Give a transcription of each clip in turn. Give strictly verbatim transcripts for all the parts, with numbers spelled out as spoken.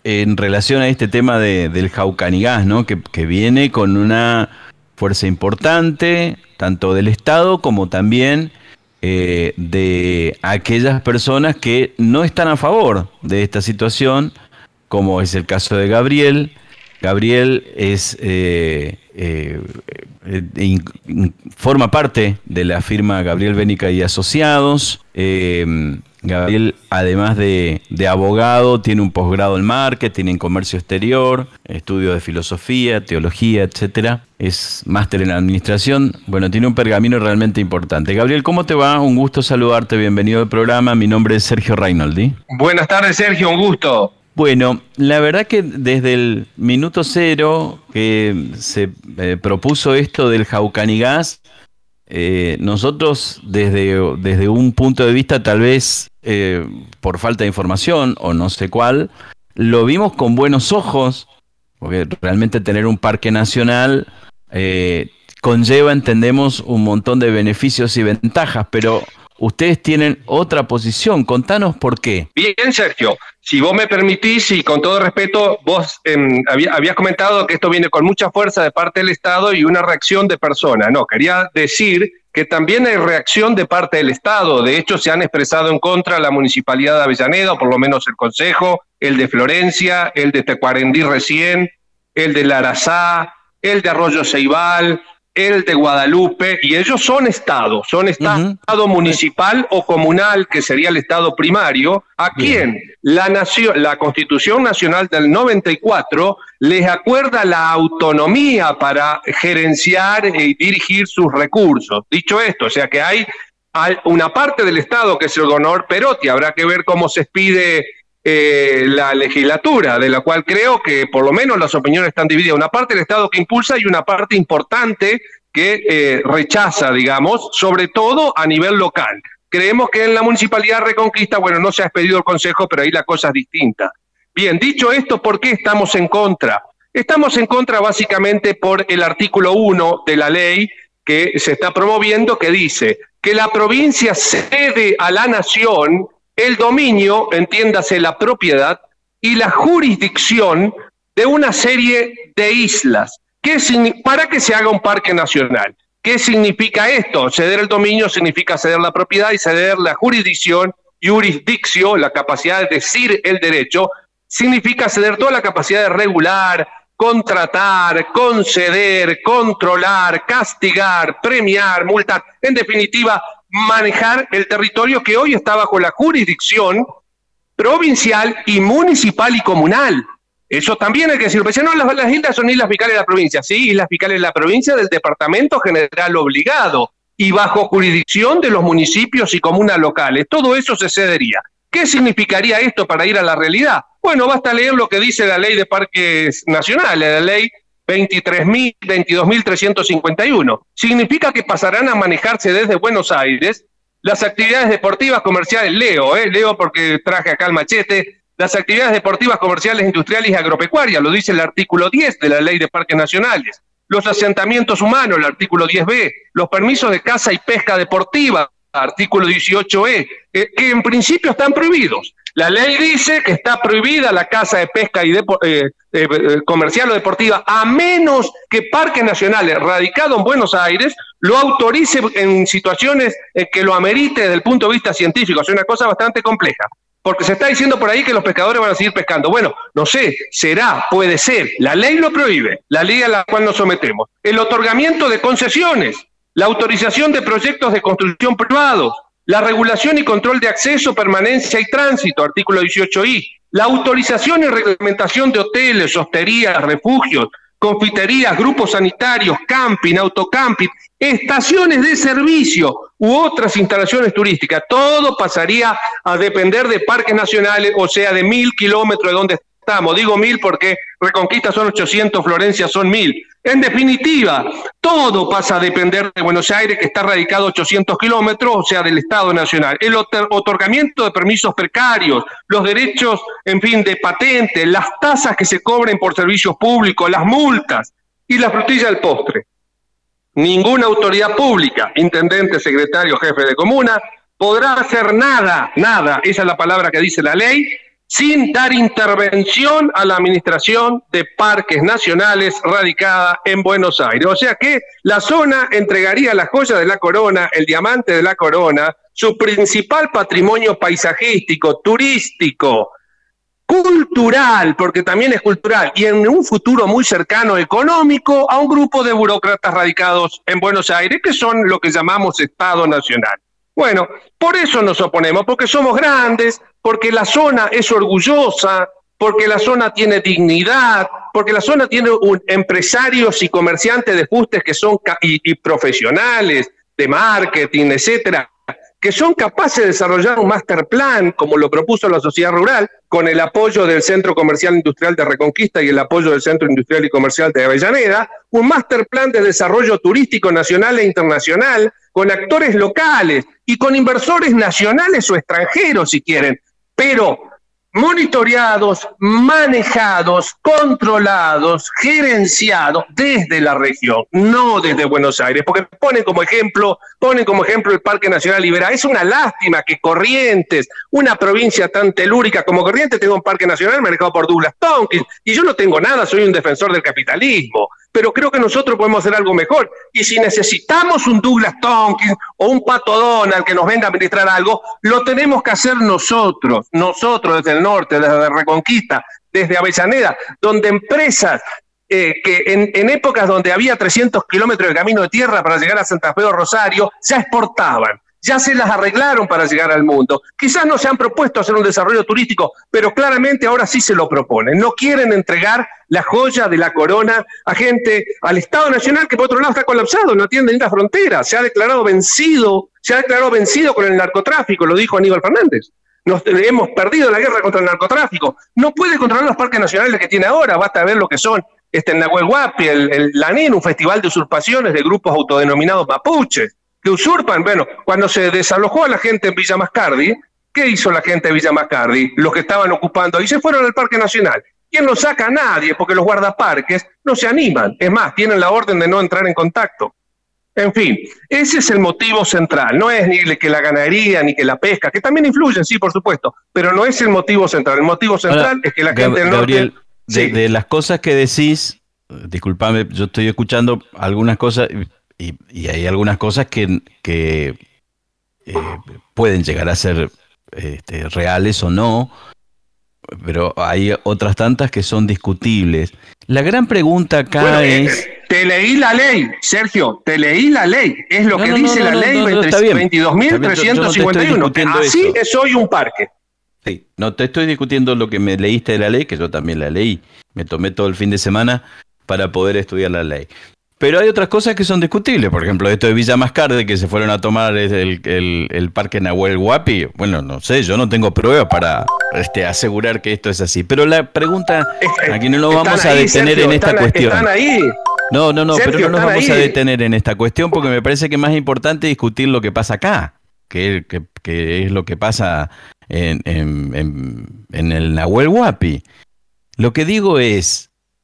en relación a este tema de, del Jaucanigas, ¿no? Que, que viene con una fuerza importante, tanto del Estado como también eh, de aquellas personas que no están a favor de esta situación, como es el caso de Gabriel. Gabriel es eh, eh, eh, in, in, forma parte de la firma Gabriel Bénica y Asociados. Eh, Gabriel, además de, de abogado, tiene un posgrado en marketing, en comercio exterior, estudio de filosofía, teología, etcétera. Es máster en administración. Bueno, tiene un pergamino realmente importante. Gabriel, ¿cómo te va? Un gusto saludarte. Bienvenido al programa. Mi nombre es Sergio Reinoldi. Buenas tardes, Sergio. Un gusto. Bueno, la verdad que desde el minuto cero que se eh, propuso esto del Jaucanigas, eh, nosotros desde, desde un punto de vista tal vez eh, por falta de información o no sé cuál, lo vimos con buenos ojos, porque realmente tener un parque nacional eh, conlleva, entendemos, un montón de beneficios y ventajas, pero ustedes tienen otra posición. Contanos por qué. Bien, Sergio. Si vos me permitís, y con todo respeto, vos eh, había, habías comentado que esto viene con mucha fuerza de parte del Estado y una reacción de personas. No, quería decir que también hay reacción de parte del Estado. De hecho, se han expresado en contra la Municipalidad de Avellaneda, o por lo menos el Consejo, el de Florencia, el de Tacuarembó recién, el de Larazá, el de Arroyo Ceibal, el de Guadalupe, y ellos son Estado, son Estado uh-huh. municipal o comunal, que sería el Estado primario, a quien la, nación, la Constitución Nacional del noventa y cuatro les acuerda la autonomía para gerenciar y dirigir sus recursos. Dicho esto, o sea que hay una parte del Estado, que es el gobernador Perotti, habrá que ver cómo se expide Eh, la legislatura, de la cual creo que por lo menos las opiniones están divididas. Una parte del Estado que impulsa y una parte importante que eh, rechaza, digamos, sobre todo a nivel local. Creemos que en la Municipalidad Reconquista, bueno, no se ha expedido el Consejo, pero ahí la cosa es distinta. Bien, dicho esto, ¿por qué estamos en contra? Estamos en contra básicamente por el artículo uno de la ley que se está promoviendo, que dice que la provincia cede a la nación el dominio, entiéndase la propiedad, y la jurisdicción de una serie de islas, ¿Qué, para que se haga un parque nacional. ¿Qué significa esto? Ceder el dominio significa ceder la propiedad, y ceder la jurisdicción, jurisdicción, la capacidad de decir el derecho, significa ceder toda la capacidad de regular, contratar, conceder, controlar, castigar, premiar, multar, en definitiva, manejar el territorio que hoy está bajo la jurisdicción provincial y municipal y comunal. Eso también hay que decirlo. Pero no, las, las islas son islas fiscales de la provincia. Sí, islas fiscales de la provincia del Departamento General Obligado y bajo jurisdicción de los municipios y comunas locales. Todo eso se cedería. ¿Qué significaría esto para ir a la realidad? Bueno, basta leer lo que dice la Ley de Parques Nacionales, la Ley veintitrés mil, veintidós mil trescientos cincuenta y uno. Significa que pasarán a manejarse desde Buenos Aires las actividades deportivas comerciales, leo, eh, leo porque traje acá el machete, las actividades deportivas comerciales, industriales y agropecuarias, lo dice el artículo diez de la Ley de Parques Nacionales, los asentamientos humanos, el artículo diez be, los permisos de caza y pesca deportiva, artículo dieciocho e, eh, que en principio están prohibidos. La ley dice que está prohibida la caza de pesca y de, eh, eh, comercial o deportiva, a menos que Parques Nacionales, radicado en Buenos Aires, lo autorice en situaciones eh, que lo amerite desde el punto de vista científico. Es una cosa bastante compleja, porque se está diciendo por ahí que los pescadores van a seguir pescando. Bueno, no sé, será, puede ser. La ley lo prohíbe, la ley a la cual nos sometemos. El otorgamiento de concesiones, la autorización de proyectos de construcción privados, la regulación y control de acceso, permanencia y tránsito, artículo dieciocho i, la autorización y reglamentación de hoteles, hosterías, refugios, confiterías, grupos sanitarios, camping, autocamping, estaciones de servicio u otras instalaciones turísticas. Todo pasaría a depender de parques nacionales, o sea, de mil kilómetros de donde estamos. Digo mil porque Reconquista son ochocientos, Florencia son mil. En definitiva, todo pasa a depender de Buenos Aires, que está radicado a ochocientos kilómetros, o sea, del Estado Nacional. El otorgamiento de permisos precarios, los derechos, en fin, de patentes, las tasas que se cobren por servicios públicos, las multas y la frutilla del postre. Ninguna autoridad pública, intendente, secretario, jefe de comuna, podrá hacer nada, nada, esa es la palabra que dice la ley, sin dar intervención a la Administración de Parques Nacionales radicada en Buenos Aires. O sea que la zona entregaría la joya de la corona, el diamante de la corona, su principal patrimonio paisajístico, turístico, cultural, porque también es cultural, y en un futuro muy cercano económico, a un grupo de burócratas radicados en Buenos Aires, que son lo que llamamos Estado Nacional. Bueno, por eso nos oponemos, porque somos grandes, porque la zona es orgullosa, porque la zona tiene dignidad, porque la zona tiene un, empresarios y comerciantes de fustes que son y, y profesionales de marketing, etcétera, que son capaces de desarrollar un master plan, como lo propuso la sociedad rural, con el apoyo del Centro Comercial Industrial de Reconquista y el apoyo del Centro Industrial y Comercial de Avellaneda, un master plan de desarrollo turístico nacional e internacional, con actores locales y con inversores nacionales o extranjeros, si quieren, pero monitoreados, manejados, controlados, gerenciados desde la región, no desde Buenos Aires, porque ponen como ejemplo, ponen como ejemplo el Parque Nacional Iberá. Es una lástima que Corrientes, una provincia tan telúrica como Corrientes, tenga un parque nacional manejado por Douglas Tompkins, y yo no tengo nada, soy un defensor del capitalismo, pero creo que nosotros podemos hacer algo mejor, y si necesitamos un Douglas Tompkins o un Pato Donald que nos venga a administrar algo, lo tenemos que hacer nosotros, nosotros desde el norte, desde Reconquista, desde Avellaneda, donde empresas eh, que en, en épocas donde había trescientos kilómetros de camino de tierra para llegar a Santa Fe o Rosario, ya exportaban, ya se las arreglaron para llegar al mundo. Quizás no se han propuesto hacer un desarrollo turístico, pero claramente ahora sí se lo proponen. No quieren entregar la joya de la corona a gente, al Estado Nacional, que por otro lado está colapsado, no atiende ni la frontera, se ha declarado vencido, se ha declarado vencido con el narcotráfico, lo dijo Aníbal Fernández. Nos, hemos perdido la guerra contra el narcotráfico. No puede controlar los parques nacionales que tiene ahora, basta ver lo que son este, el Nahuel Huapi, el, el Lanín, un festival de usurpaciones de grupos autodenominados mapuches, que usurpan. Bueno, cuando se desalojó a la gente en Villa Mascardi, ¿qué hizo la gente de Villa Mascardi? Los que estaban ocupando, y se fueron al Parque Nacional. ¿Quién lo saca? A nadie, porque los guardaparques no se animan. Es más, tienen la orden de no entrar en contacto. En fin, ese es el motivo central. No es ni que la ganadería, ni que la pesca, que también influyen, sí, por supuesto, pero no es el motivo central. El motivo central Ahora, es que la gente del Gabriel, norte... De, sí. de las cosas que decís, discúlpame, yo estoy escuchando algunas cosas... Y, y hay algunas cosas que, que eh, pueden llegar a ser este, reales o no, pero hay otras tantas que son discutibles. La gran pregunta acá bueno, es... Eh, te leí la ley, Sergio, te leí la ley. Es lo no, que no, dice no, la no, ley no, no, veintidós mil trescientos cincuenta y uno. No Así es hoy un parque. Sí, no te estoy discutiendo lo que me leíste de la ley, que yo también la leí. Me tomé todo el fin de semana para poder estudiar la ley. Pero hay otras cosas que son discutibles, por ejemplo, esto de Villa Mascardi, que se fueron a tomar el, el, el parque Nahuel Huapi. Bueno, no sé, yo no tengo pruebas para este, asegurar que esto es así. Pero la pregunta, aquí no nos vamos a detener ahí, Sergio, en esta están, cuestión. Están ahí. No, no, no, Sergio, pero no nos vamos ahí. a detener en esta cuestión porque me parece que es más importante discutir lo que pasa acá, que, que, que es lo que pasa en, en, en, en el Nahuel Huapi. Lo que digo es...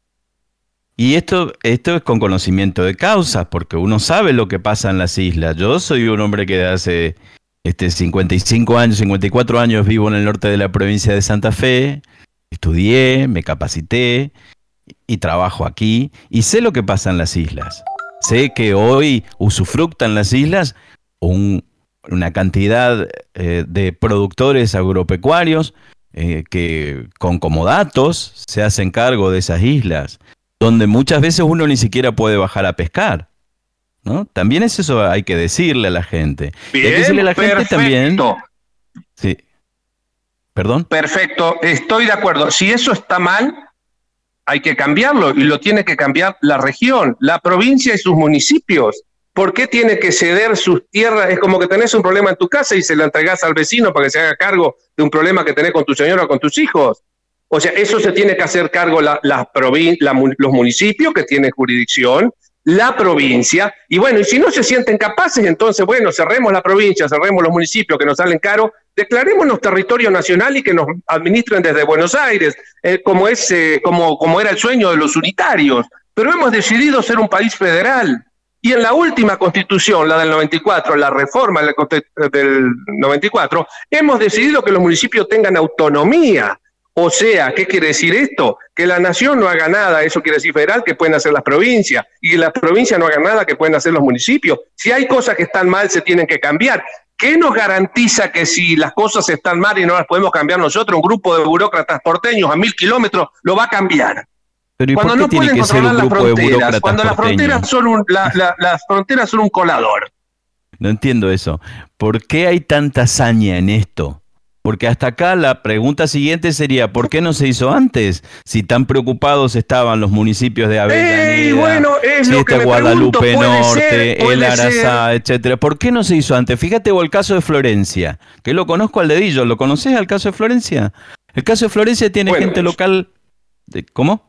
Y esto, esto es con conocimiento de causas, porque uno sabe lo que pasa en las islas. Yo soy un hombre que hace este, cincuenta y cinco años, cincuenta y cuatro años vivo en el norte de la provincia de Santa Fe, estudié, me capacité y trabajo aquí, y sé lo que pasa en las islas. Sé que hoy usufructan las islas un, una cantidad eh, de productores agropecuarios eh, que con comodatos se hacen cargo de esas islas, donde muchas veces uno ni siquiera puede bajar a pescar, ¿no? También es eso, hay que decirle a la gente. Bien, hay que decirle a la perfecto. gente también. Sí. ¿Perdón? Perfecto, estoy de acuerdo. Si eso está mal, hay que cambiarlo, y lo tiene que cambiar la región, la provincia y sus municipios. ¿Por qué tiene que ceder sus tierras? Es como que tenés un problema en tu casa y se la entregás al vecino para que se haga cargo de un problema que tenés con tu señora o con tus hijos. O sea, eso se tiene que hacer cargo la, la provin- la, los municipios que tienen jurisdicción, la provincia, y bueno, y si no se sienten capaces, entonces, bueno, cerremos la provincia, cerremos los municipios que nos salen caros, declarémonos territorio nacional y que nos administren desde Buenos Aires, eh, como, es, eh, como, como era el sueño de los unitarios. Pero hemos decidido ser un país federal. Y en la última constitución, la del noventa y cuatro, la reforma del noventa y cuatro, hemos decidido que los municipios tengan autonomía. O sea, ¿qué quiere decir esto? Que la nación no haga nada, eso quiere decir federal, que pueden hacer las provincias, y que las provincias no hagan nada, que pueden hacer los municipios. Si hay cosas que están mal, se tienen que cambiar. ¿Qué nos garantiza que si las cosas están mal y no las podemos cambiar nosotros, un grupo de burócratas porteños a mil kilómetros lo va a cambiar? Pero ¿y cuando por qué no tiene pueden que ser un controlar las grupo de fronteras, burócratas cuando las porteños? fronteras son un, la, la, las fronteras son un colador. No entiendo eso. ¿Por qué hay tanta hazaña en esto? Porque hasta acá la pregunta siguiente sería, ¿por qué no se hizo antes? Si tan preocupados estaban los municipios de Avellaneda, Ey, bueno, es si lo este que me Guadalupe pregunto, puede Norte, ser, puede el Arazá, ser. etcétera. ¿Por qué no se hizo antes? Fíjate vos el caso de Florencia, que lo conozco al dedillo. ¿Lo conocés al caso de Florencia? El caso de Florencia tiene Bueno, gente local... de- ¿Cómo?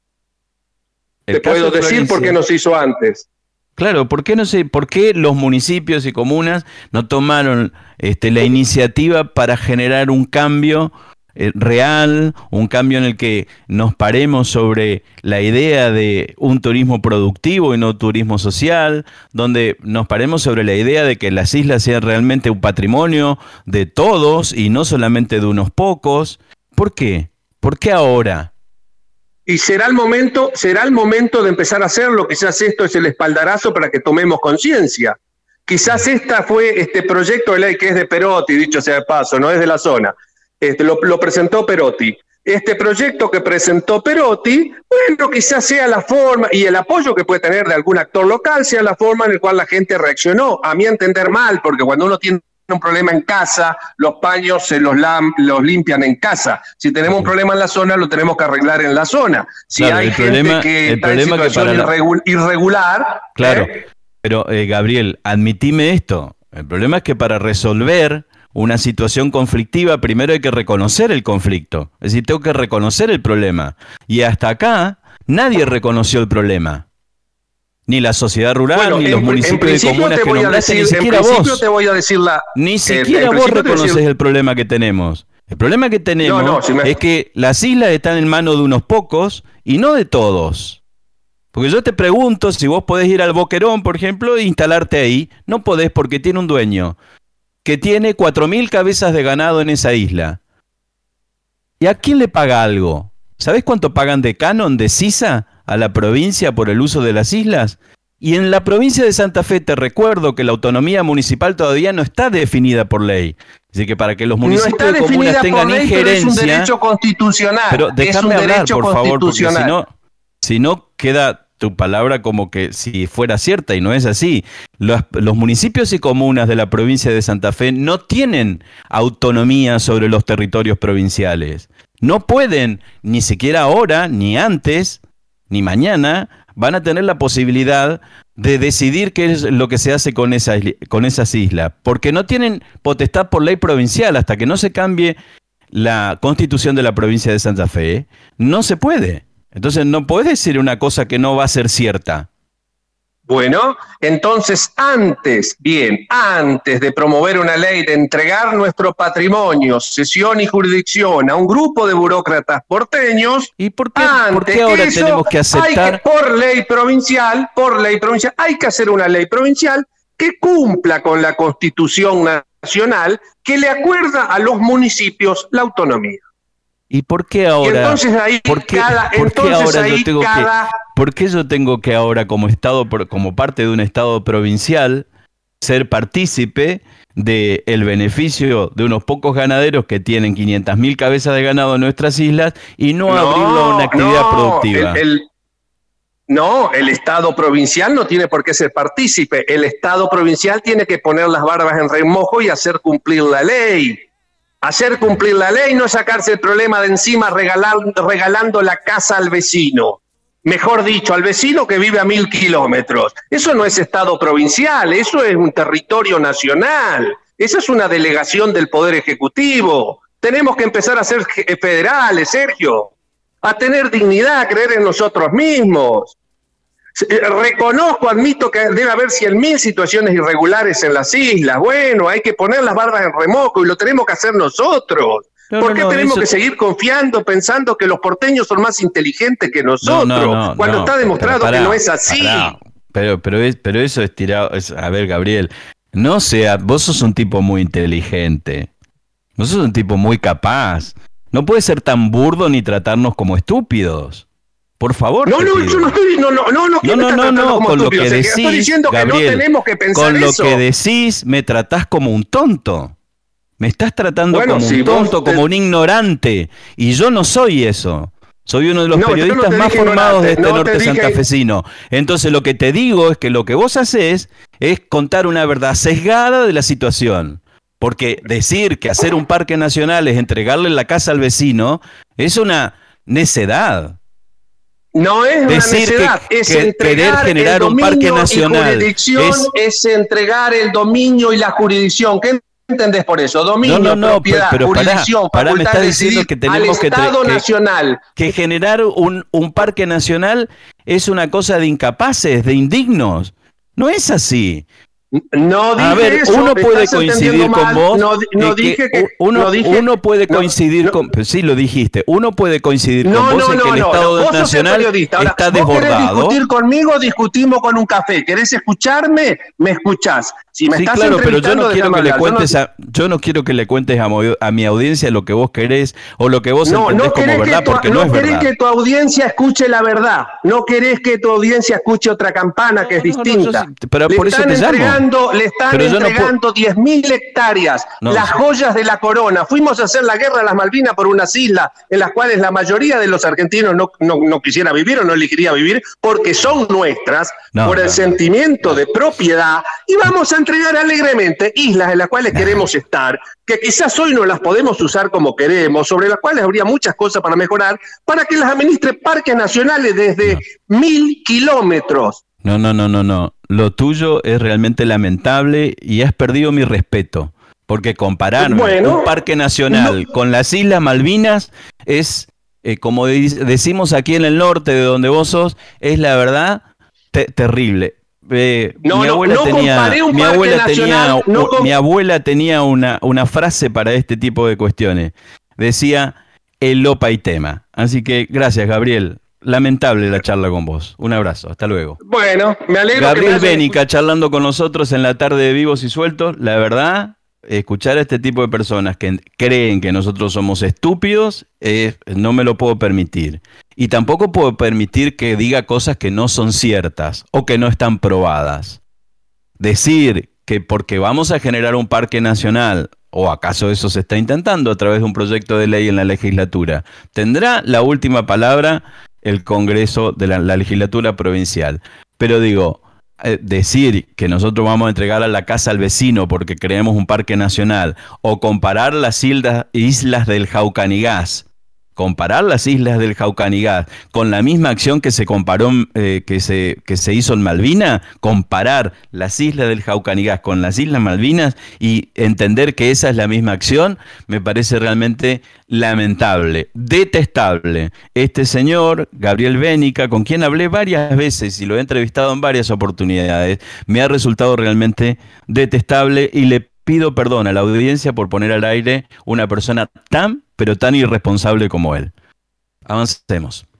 El Te caso puedo de decir por qué Florencia- no se hizo antes. Claro, ¿por qué no sé, por qué los municipios y comunas no tomaron este, la iniciativa para generar un cambio eh, real, un cambio en el que nos paremos sobre la idea de un turismo productivo y no turismo social, donde nos paremos sobre la idea de que las islas sean realmente un patrimonio de todos y no solamente de unos pocos? ¿Por qué? ¿Por qué ahora? Y será el momento, será el momento de empezar a hacerlo. Quizás esto es el espaldarazo para que tomemos conciencia. Quizás esta fue este proyecto de ley que es de Perotti, dicho sea de paso, no es de la zona. Este, lo, lo presentó Perotti. Este proyecto que presentó Perotti, bueno, quizás sea la forma y el apoyo que puede tener de algún actor local sea la forma en la cual la gente reaccionó. A mí entender mal, porque cuando uno tiene un problema en casa, los paños se los, lam, los limpian en casa. Si tenemos un problema en la zona, lo tenemos que arreglar en la zona. Si Claro, hay el gente problema- que el está en problema que situación para la- irregu- irregular, Claro, ¿eh? pero eh, Gabriel, admitime esto. El problema es que para resolver una situación conflictiva, primero hay que reconocer el conflicto. Es decir, tengo que reconocer el problema. Y hasta acá, nadie reconoció el problema. Ni la sociedad rural, Bueno, ni en, los en municipios de principio comunas te que voy a nombraste, decir, ni en siquiera principio vos. te voy a decir la... Ni eh, siquiera en vos principio te voy a reconoces decir- el problema que tenemos. El problema que tenemos No, no, si me- es que las islas están en manos de unos pocos y no de todos. Porque yo te pregunto si vos podés ir al Boquerón, por ejemplo, e instalarte ahí. No podés porque tiene un dueño que tiene cuatro mil cabezas de ganado en esa isla. ¿Y a quién le paga algo? ¿Sabés cuánto pagan de canon, de sisa, a la provincia por el uso de las islas? Y en la provincia de Santa Fe te recuerdo que la autonomía municipal todavía no está definida por ley. Así que para que los No municipios está de comunas definida tengan por ley, pero es un injerencia... derecho constitucional. Pero es déjame un hablar, derecho por favor, porque si constitucional. no, si no queda tu palabra como que si fuera cierta y no es así. Los, los municipios y comunas de la provincia de Santa Fe no tienen autonomía sobre los territorios provinciales. No pueden, ni siquiera ahora, ni antes, ni mañana, van a tener la posibilidad de decidir qué es lo que se hace con, esa, con esas islas. Porque no tienen potestad por ley provincial hasta que no se cambie la constitución de la provincia de Santa Fe. No se puede. Entonces no puedes decir una cosa que no va a ser cierta. Bueno, entonces antes, bien, antes de promover una ley, de entregar nuestro patrimonio, cesión y jurisdicción a un grupo de burócratas porteños, ¿Y por qué, antes por qué ahora eso, tenemos que hay aceptar? que, por ley provincial, por ley provincial, hay que hacer una ley provincial que cumpla con la Constitución Nacional, que le acuerda a los municipios la autonomía. ¿Y por qué ahora? Y entonces ahí ¿Por qué, cada, por qué entonces ahora ahí yo tengo cada, que, ¿por qué yo tengo que ahora como estado, como parte de un estado provincial, ser partícipe del beneficio de unos pocos ganaderos que tienen quinientas mil cabezas de ganado en nuestras islas y no, No, abrirlo a una actividad no, productiva? el- el- no, el Estado provincial no tiene por qué ser partícipe. El Estado provincial tiene que poner las barbas en remojo y hacer cumplir la ley. Hacer cumplir la ley, no sacarse el problema de encima regalando, regalando la casa al vecino. Mejor dicho, al vecino que vive a mil kilómetros. Eso no es Estado provincial, eso es un territorio nacional. Esa es una delegación del Poder Ejecutivo. Tenemos que empezar a ser federales, Sergio. A tener dignidad, a creer en nosotros mismos. Reconozco, admito que debe haber cien mil situaciones irregulares en las islas. Bueno, hay que poner las barbas en remojo y lo tenemos que hacer nosotros. No, ¿Por no, qué no, tenemos eso- que seguir confiando, pensando que los porteños son más inteligentes que nosotros? No, no, no, cuando no, está demostrado pero pará, que no es así. pará. Pero, pero, es, pero eso es tirado. es- a ver, Gabriel, no sea, vos sos un tipo muy inteligente. Vos sos un tipo muy capaz. No puedes ser tan burdo ni tratarnos como estúpidos. Por favor. No, no, yo no estoy, no, no, no, no, no, no, no, no, con lo que decís, estoy diciendo Gabriel, que no tenemos que pensar con lo eso. que decís me tratás como un tonto. Me estás tratando bueno, como si un tonto, te... como un ignorante. Y yo no soy eso. Soy uno de los no, periodistas no más formados de este no norte dije... santafesino. Entonces lo que te digo es que lo que vos haces es contar una verdad sesgada de la situación. Porque decir que hacer un parque nacional es entregarle la casa al vecino es una necedad. No es una decir necedad, que, es que entregar querer generar el un parque nacional. Jurisdicción es... es entregar el dominio y la jurisdicción. ¿Qué entendés por eso? Dominio, no, no, no, propiedad, pero, pero jurisdicción, pará, pará, me estás diciendo que tenemos al Estado que, nacional. Que, que generar un, un parque nacional es una cosa de incapaces, de indignos. No es así. No dije a ver, eso, uno puede coincidir con mal. vos. No, no que dije que uno, no dije, uno puede coincidir no, con. Sí, lo dijiste. Uno puede coincidir no, con vos no, en que no, el Estado no, vos nacional Ahora, está vos desbordado. ¿Querés discutir conmigo? Discutimos con un café. ¿Querés escucharme? Me escuchás. Si me sí, estás claro, pero yo no quiero que hablar. le cuentes yo no... a, yo no quiero que le cuentes a, a mi audiencia lo que vos querés o lo que vos no, entendés no como verdad, tu, porque no, no es querés verdad. que tu audiencia escuche la verdad. No querés que tu audiencia escuche otra campana no, que es no, distinta. No, yo, pero le por eso están te entregando, llamo. Le están pero entregando diez mil hectáreas, no, las sí. joyas de la corona. Fuimos a hacer la guerra a las Malvinas por unas islas en las cuales la mayoría de los argentinos no, no, no quisiera vivir o no elegiría vivir porque son nuestras, no, por el no, sentimiento no. de propiedad, y vamos a entregar alegremente islas en las cuales no. queremos estar, que quizás hoy no las podemos usar como queremos, sobre las cuales habría muchas cosas para mejorar, para que las administre parques nacionales desde no. mil kilómetros. No, no, no, no, no. Lo tuyo es realmente lamentable y has perdido mi respeto. Porque comparar bueno, un parque nacional no. con las Islas Malvinas es, eh, como decimos aquí en el norte de donde vos sos, es la verdad te terrible. Eh, no, mi no, abuela no tenía, un mi abuela nacional, tenía, no mi abuela tenía una, una frase para este tipo de cuestiones. Decía, el lopa y tema. Así que gracias, Gabriel. Lamentable la charla con vos. Un abrazo, hasta luego. Bueno, me alegro. Gabriel que me Bénica charlando con nosotros en la tarde de Vivos y Sueltos. La verdad, escuchar a este tipo de personas que creen que nosotros somos estúpidos, eh, no me lo puedo permitir. Y tampoco puedo permitir que diga cosas que no son ciertas o que no están probadas. Decir que porque vamos a generar un parque nacional, o acaso eso se está intentando a través de un proyecto de ley en la legislatura, tendrá la última palabra el Congreso de la, la legislatura provincial. Pero digo, eh, decir que nosotros vamos a entregar a la casa al vecino porque creemos un parque nacional, o comparar las islas, islas del Jaucanigás, comparar las islas del Jaucanigás con la misma acción que se comparó, eh, que se, que se hizo en Malvinas, comparar las islas del Jaucanigás con las Islas Malvinas y entender que esa es la misma acción, me parece realmente lamentable, detestable. Este señor, Gabriel Bénica, con quien hablé varias veces y lo he entrevistado en varias oportunidades, me ha resultado realmente detestable y le pido perdón a la audiencia por poner al aire una persona tan, pero tan irresponsable como él. Avancemos.